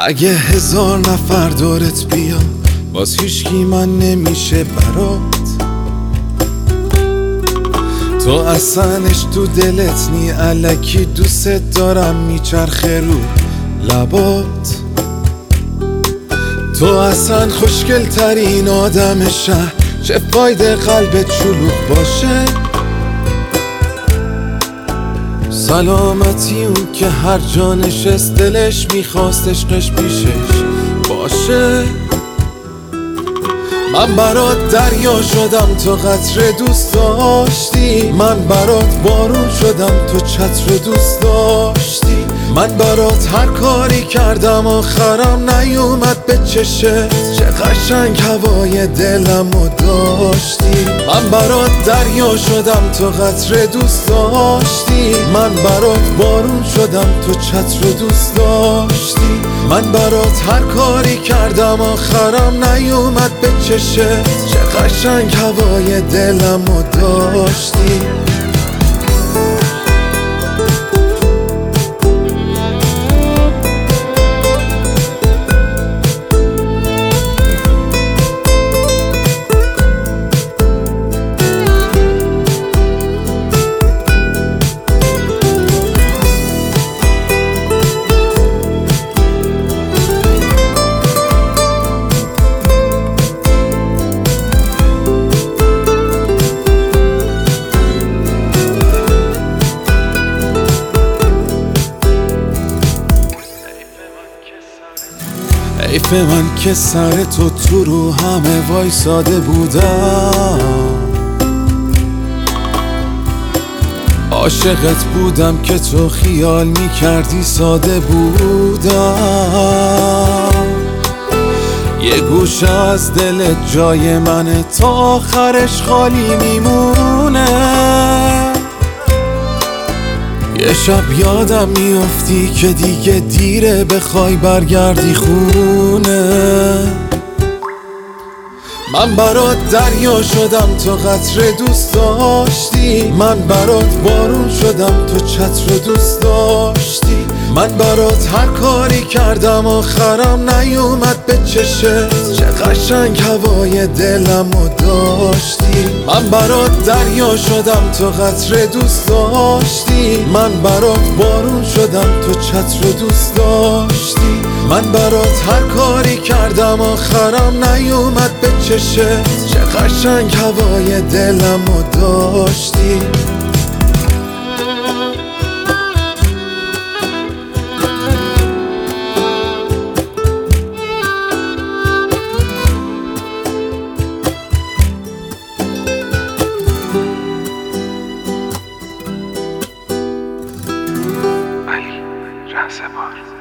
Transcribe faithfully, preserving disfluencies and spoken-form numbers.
اگه هزار نفر دورت بیان باز هیچکی من نمیشه برات. تو اصلش تو دلت نی، الکی دوست دارم میچرخه رو لبات. تو اصلا خوشگل ترین آدم شهر، چه فایده قلبت شلوغ باشه. سلامتی اون که هر جا نشست دلش میخواست عشقش پیشش باشه. من برات دریا شدم تو قطره دوست داشتی، من برات بارون شدم تو چتر دوست داشتی. من برات هر کاری کردم آخرم نیومد به چشت، چه قشنگ هوای دلمو داشتی. من برات دریا شدم تو قطره دوست داشتی، من برات بارون شدم تو چتر دوست داشتی. من برات هر کاری کردم آخرم نیومد به چشت، چه قشنگ هوای دلمو داشتی. حیف من که سر تو تو رو همه وایساده بودم، عاشقت بودم که تو خیال میکردی ساده بودم. یه گوشه از دلت جای منه تا آخرش خالی میمونه. یه شب یادم میافتی که دیگه دیره بخوای برگردی خونه. من برات دریا شدم تو قطره دوست داشتی، من برات بارون شدم تو چتر دوست داشتی. من برات هر کاری کردم آخرم نیومد به چشت، چه قشنگ هوای دلمو داشتی. من برات دریا شدم تو قطره دوست داشتی، من برات بارون شدم تو چتر دوست داشتی. من برات هر کاری کردم آخرم نیومد به چشت، چه قشنگ هوای دلمو داشتی. علی رهسپار.